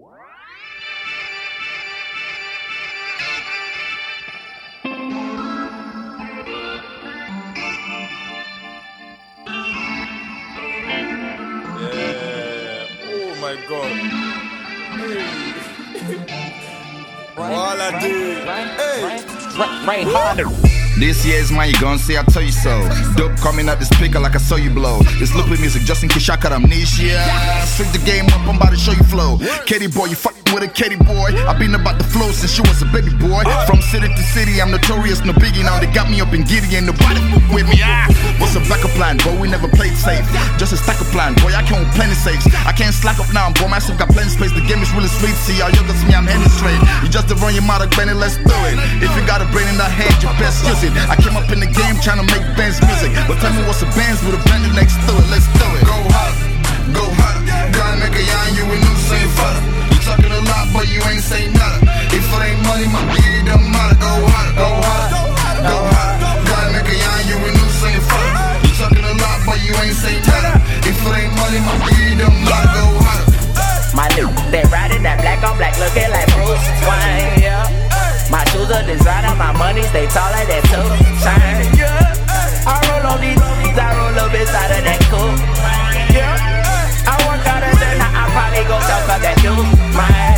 Oh my God. All I did. Rain harder. This year's mine, you gon' say I tell you so. Dope coming out the speaker like I saw you blow. This loop with music just in case I got amnesia. Switch the game up, I'm about to show you flow. Katie boy, you fucking with a Katie boy. I've been about the flow since she was a baby boy. From city to city, I'm notorious, no biggie. Now they got me up in giddy and nobody fuck with me. What's a backup plan? Boy, we never played safe. Just a stack of plan, boy, I can't plenty safes. I can't slack up now, boy, myself got plenty space. The game is really sweet, see y'all youngers me, I'm heading straight. You just run your mouth, Benny, let's do it. If you got a brain in that head, you best use it. I came up in the game trying to make bands music, but tell me what's a band's with a band next to it. Let's do it. Go hard, go hard. Gotta make a yarn, you and new same fucker. You talking a lot, but you ain't saying nothing. If it ain't money, my baby, it don't matter. Go hard, go hard, go hard. Gotta make a yarn, you and new same fucker. You talking a lot, but you ain't saying nothing. If it ain't money, my baby, it don't matter. Go hard. My new, they riding that black on black, looking like Bruce Wayne, yeah. My shoes are designer, my money stay taller than 2 Chainz, yeah. I roll on these, I roll up inside of that coupe, yeah. I work out of there, now I probably go talk about that dude, man.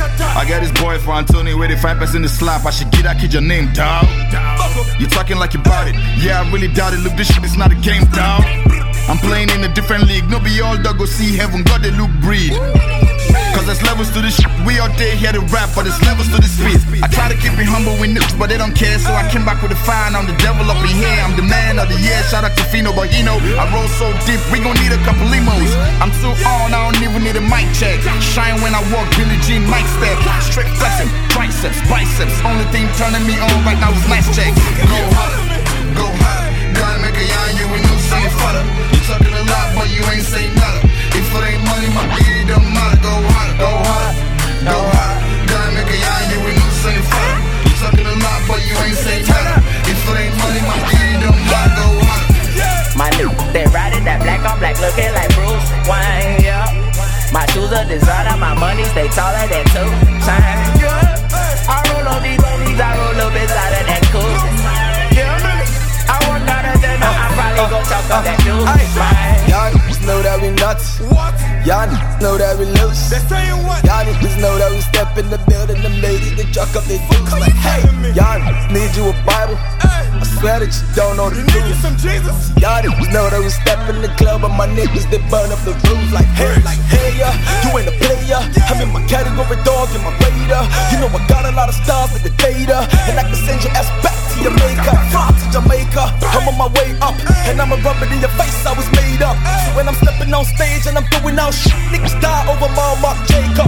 I got this boy for Antonio with 5% in the slap. I should get that kid your name, dawg. You talking like you bought it. Yeah, I really doubt it. Look, this shit is not a game, dawg. I'm playing in a different league. No be all dog go see heaven. God they look breed. Cause there's levels to this shit. We all day here to rap, but there's levels to this speed. I try to keep it humble with niggas, but they don't care. So I came back with a fire and I'm the devil up in here. I'm the man of the year. Shout out to Fino, but you know I roll so deep, we gon' need a couple limos. I'm too on, I don't even need a mic check. Shine when I walk, Billie Jean, mic step. Straight flexing, triceps, biceps. Only thing turning me on right now is nice check. Go hard, go hard. Gotta make a yarn, you and you saying futter. You talking a lot, but you ain't saying nothing. If it ain't money, my baby, it don't matter. Go hard, go hard, go hard. Gotta make a yarn, you and you saying futter. You talking a lot, but you ain't saying nothing. If it ain't money, my baby, it don't matter. Go hard. My new, they riding that black on black, looking like Bruce Wayne, yeah. My shoes are designer, my money stay taller than 2 Chainz, yeah. I roll on these, I roll up inside of that coupe, yeah. I work out of there, now I probably go talk about that dude, man. Y'all niggas know that we nuts. What? Y'all niggas know that we loose. They're saying what? Y'all niggas know that we step in the building. Them ladies that chuck up their boots like, hey, y'all niggas need you a Bible. I swear that you don't know the You need truth. some Jesus. Y'all niggas know that we step in the club, but my niggas they burn up the roof like, hey, yeah, you ain't a player. I'm in my category, dog, in my radar. You know I got a lot of stars with the data, and I can send your ass back to Jamaica, fly to Jamaica. I'm on my way up, and I'ma rub it in your face. I was made up. So when I'm stepping on stage and I'm throwing out shit, niggas die over my Mark Jacob.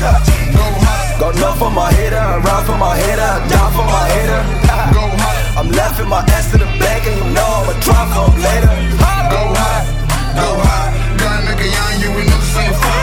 Go hard. Got love for my hater, ride for my hater, die for my hater. Go hard. I'm laughing my ass to the back, and you know I'ma try for later. Go hard. Go hard. Gotta make a yarn, you and you saying fuck.